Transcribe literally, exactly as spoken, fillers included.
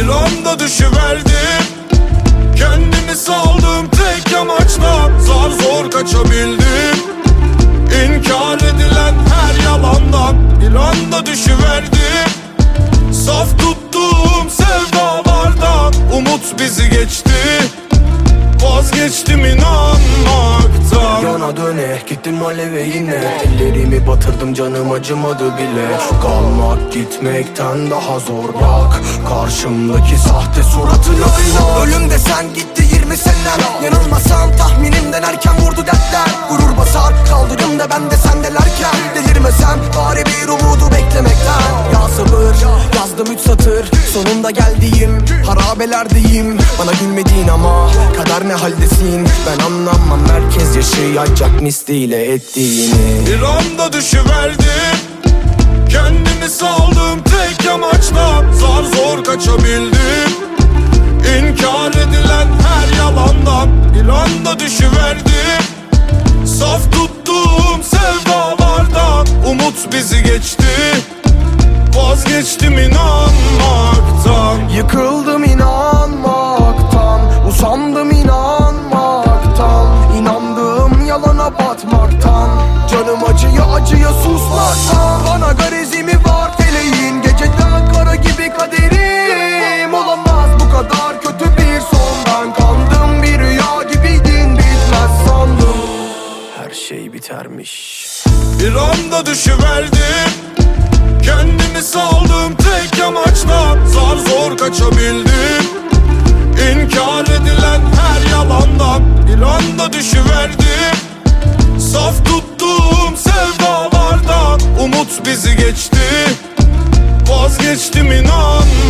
Bir anda düşüverdim, kendimi saldım tek amaçla. Zar zor kaçabildim İnkar edilen her yalandan. Bir anda düşüverdim, saf tuttuğum sevdalardan. Umut bizi geçti, vazgeçtim inanmaktan. Yana döne gittim aleve yine, ellerimi batırdım canım acımadı bile. Kalmak gitmekten daha zor bak, karşımdaki sahte suratına inan. Ölüm desen gitti yirmi senem, yanılmasam tahminimden erken vurdu dertler. Gurur basar kaldırımda ben de sendelerken, delirmesem bari bir umudu beklemekten. Ya sabır yazdım üç satır, sonunda geldiğim harabelerdeyim. Bana gülmediğin ama kader ne haldesin, ben anlamam herkes yaşayacak misliyle ettiğini. Bir anda düşüverdim, kendimi saldım tek amaçla. Zar zor kaçabildim İnkar edilen her yalandan. Bir anda düşüverdim, saf tuttuğum sevdalardan. Umut bizi geçti, vazgeçtim inanmaktan. Yıkıldım inanmaktan, usandım inanmaktan, inandığım yalana batmaktan, canım acıya acıya susmaktan. Bana garezimi var feleğin, geceden kara gibi kaderim. Olamaz bu kadar kötü bir son, ben kandım bir rüya gibiydin, bitmez sandım. Her şey bitermiş. Bir anda düşüverdim, kendimi saldım tek amaçla. Zar zor kaçabildim İnkar edilen her yalandan. Bir anda düşüverdim, saf tuttuğum sevdalardan. Umut bizi geçti, vazgeçtim inan.